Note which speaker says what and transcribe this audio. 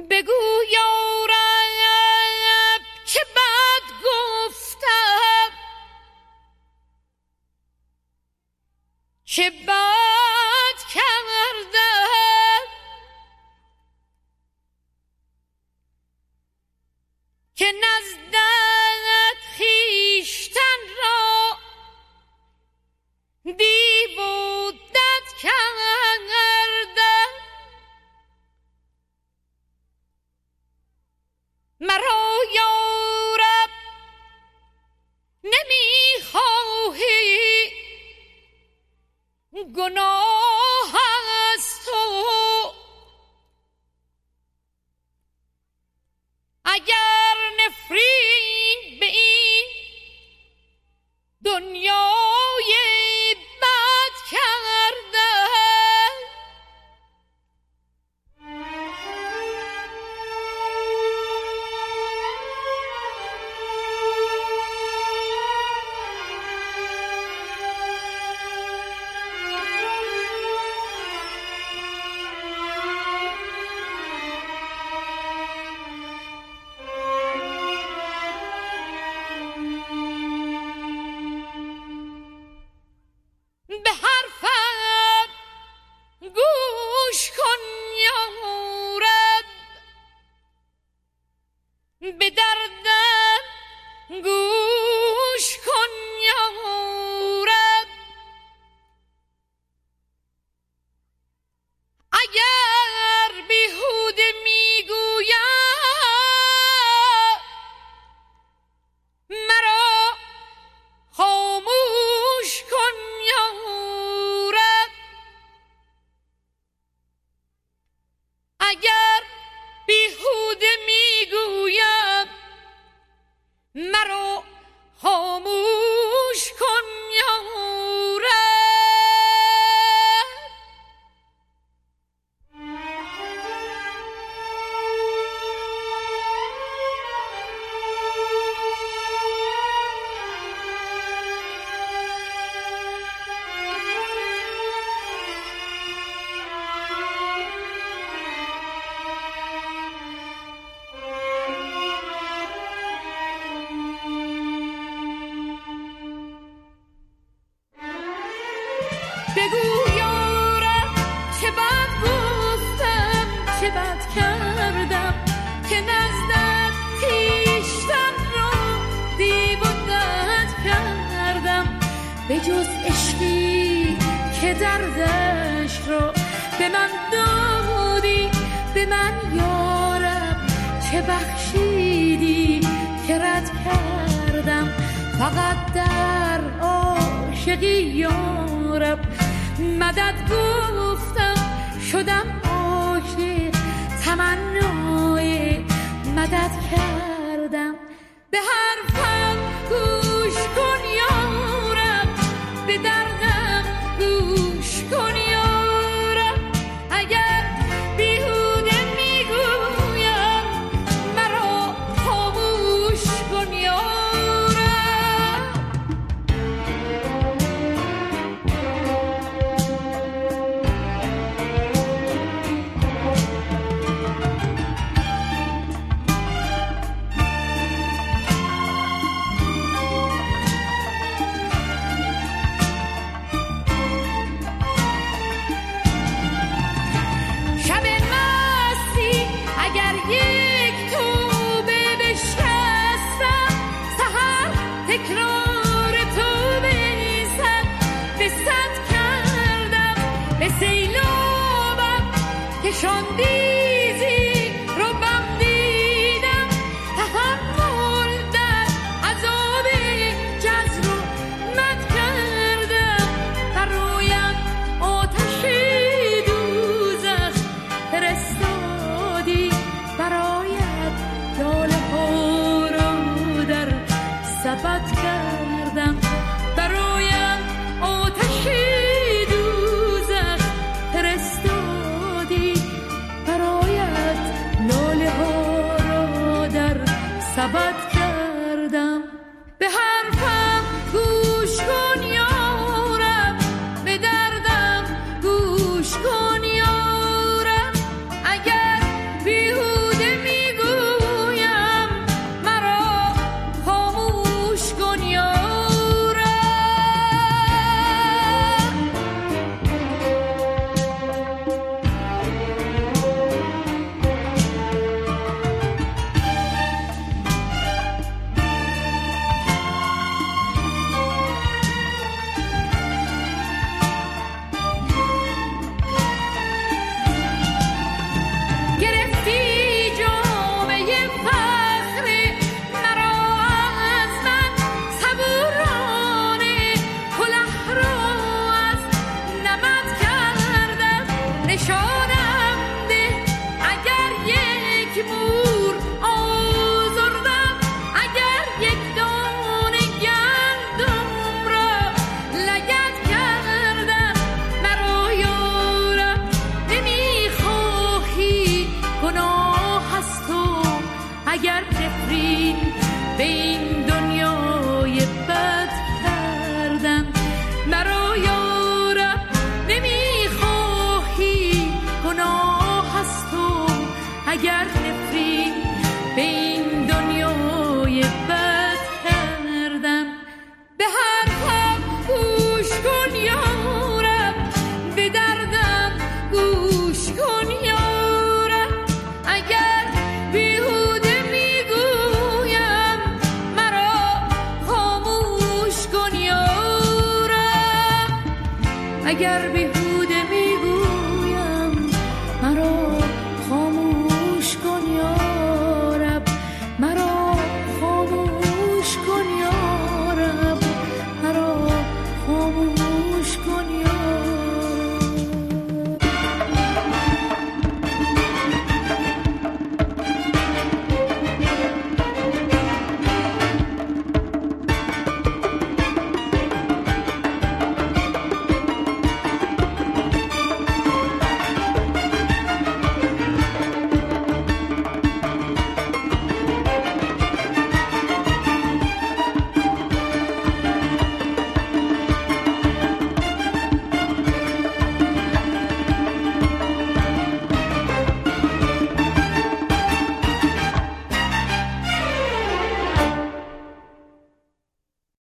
Speaker 1: بگو یارب که بد گفتم، که بد کردم، که نزدت خویشتن را دیو و دد کردم. مرا یارب نمیخواهی، گناه است تو. اگر نفرین به این دنیای بد کردم، به حرفم گوش کن یارب، به دردم گوش کن یارب. اگر بیهوده میگویم مرا خاموش کن یارب. اگر بیهوده میگویم مرا خاموش کن یارب. بگو یارب چه بد گفتم، چه بد کردم، که نزدت خویشتن را دیو و دد کردم. به جز عشقی که دردش را به من دادی، به من یارب چه بخشیدی که رد کردم. فقط در عاشقی یارب مدد گفتم، شدم عاشق، تمنای مدد کردم. به حرفم گوش کن یارب، به دردم گوش کن یارب. اگر بیهوده میگویم مرا خاموش کن یارب. تکرار تو بیزد به صد کردم، به سیلابم کشاندیزی رو بم دیدم. تحمل در عذاب جزر و مد کردم. برایم آتش دوزخ فرستادی، برایت لاله ها رو در سبد کردم. برایم آتش دوزخ فرستادی، برایت لاله ها را در سبد کردم. به حرفم گوش کن یارب، به دردم گوش کن یارب. اگر بیهوده اگر نفرین به این دنیای بد کردم. به حرفم گوش کن یارم، به دردم گوش کن یارم. اگر بیهوده میگویم مرا خاموش کن یارم. اگر